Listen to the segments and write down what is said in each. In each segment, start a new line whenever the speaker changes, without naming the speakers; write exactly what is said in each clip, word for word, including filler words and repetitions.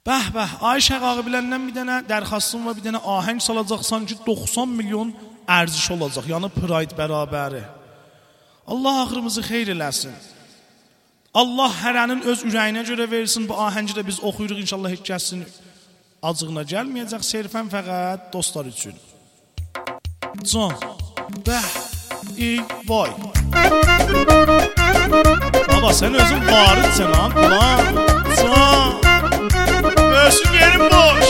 Bəh bəh, Ayşə qağı biləndən bir dənə dərxastım və bir dənə ahəng salacaqsan ki doxsan milyon ərziş olacaq, yəni Pride bərabəri. Allah axırımızı xeyr eləsin. Allah hərənin öz ürəyinə görə versin, bu ahəngi də biz oxuyuruq, inşallah heç kəsin acığına gəlməyəcək, sərfən fəqət dostlar üçün. Can, bəh, ey, vay. Baba, sən özün varidsən, ha, ulan, can. Göğsün yerim boş.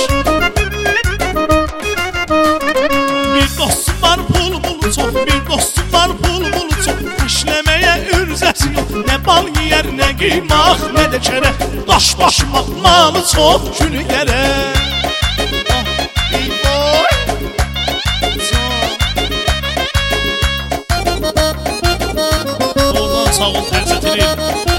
Bir dostum var pul mulu çok, bir dostum var pul mulu çok. İşlemeye ürzəsi yok, ne bal yer, ne qiymaq, ne de kere. Daş başıma malı çok, günü gerek. Ah, ey boy. Oradan sağ ol, tərzətirik.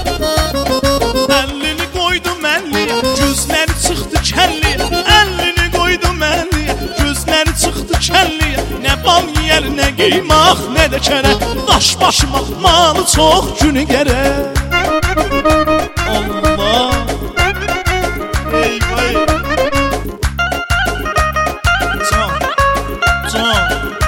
Əlini qoydum əlliyə, gözləri çıxdı kəlliyə. Əlini qoydum əlliyə, gözləri çıxdı kəlliyə. Nə bal yiyər, nə qiymaq, nə də kərə. Daş başıma malı çox, günü gərək. Allah, ey vay. Can, can.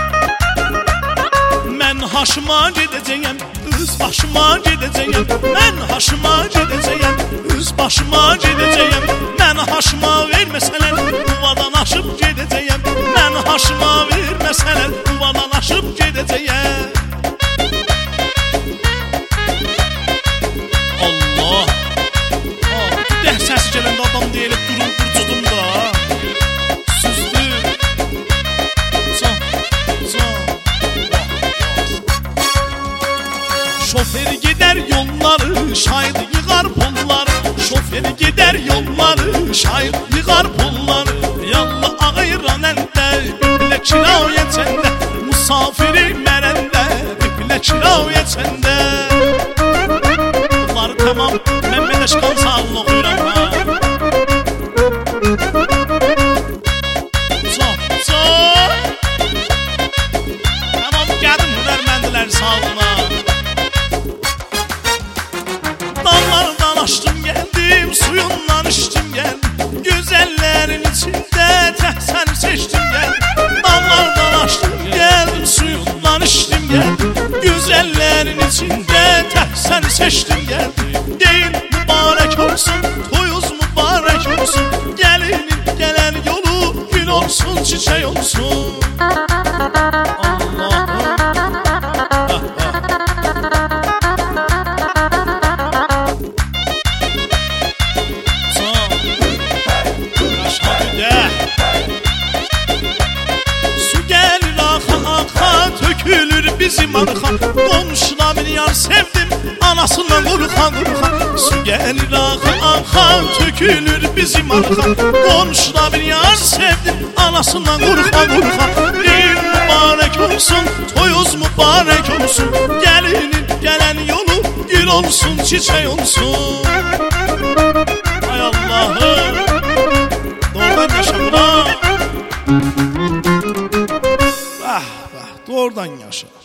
Mən haşıma gedəcəyəm, üz başıma gedəcəyəm. Mən haşıma gedəcəyəm, üz başıma gedəcəyəm. Mən haşıma verməsələr, yuvadan aşıb gedəcəyəm. Mən haşıma verməsələr, yuvadan aşıb gedəcəyəm. Allah, dəh səsi gələndə adam deyilib durun qurcudum da. Süzdü. Can, can. Şoferi gider yolları, şahid yığar pulları. Şoferi gider yolları, şahid yığar pulları. Yallah ağayıran əldə, bilə kirayə çəndə. Musafiri mərəndə, bilə kirayə çəndə. Bunları tamam, mən Mədeşqan sağlığını oxuyuram ha. Can, can. Tamam, qədim hünərməndilər sağlığına. Dallardan açdım geldim, suyundan içtim geldim. Güzellerin içinde təhsəni seçtim geldim. Dallardan açdım geldim, suyundan içtim geldim. Güzellerin içinde təhsəni seçtim geldim. Deyin mübarek olsun, toyuz mübarek olsun. Gelinin gelen yolu gül olsun, çiçek olsun. Allah'ım. Bizim arxa, qonşuna bir yar sevdim, anasından qurxa qurxa. Su gəlir axa axa, tökülür bizim arxa. Qonşuna bir yar sevdim, anasından qurxa qurxa. Deyil mübarək olsun, toyuz mübarək olsun. Gəlinin gələn yolu gül olsun, çiçək olsun. Ay Allah'ım, doğrudan yaşamına. Ah, ah, doğrudan yaşa.